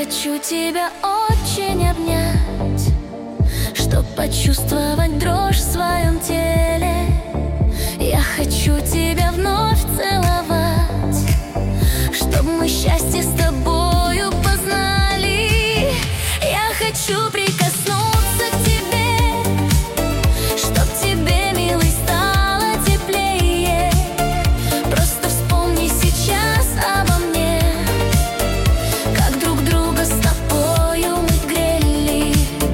хочу тебя очень обнять, чтоб почувствовать дрожь в своем теле. Я хочу тебя вновь целовать, чтоб мы счастье с тобою познали. Я хочу прикоснуться к тебе, чтоб тебе, милый, стало теплее. Просто вспомни сейчас обо мне, как друг друга с тобою мы грели.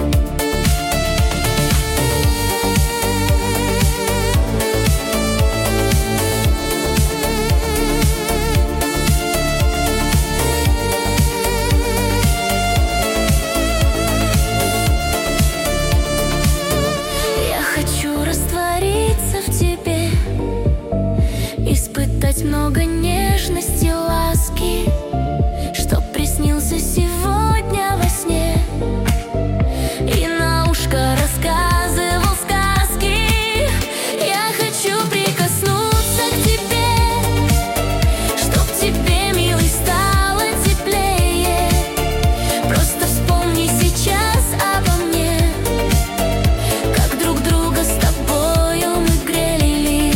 Раствориться в тебе, испытать много нежности, ласки, чтоб приснился сегодня во сне и на ушко рассказывал сказки. Я хочу прикоснуться к тебе, чтоб тебе, милый, стало теплее. Просто вспомни сейчас обо мне, как друг друга с тобою мы грели.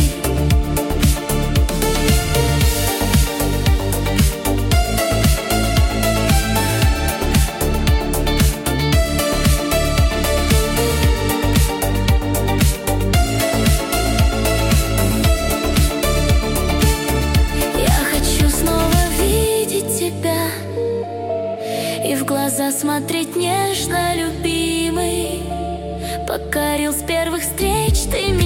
Я хочу снова видеть тебя и в глаза смотреть нежно, любимый. Покорил с первых встреч ты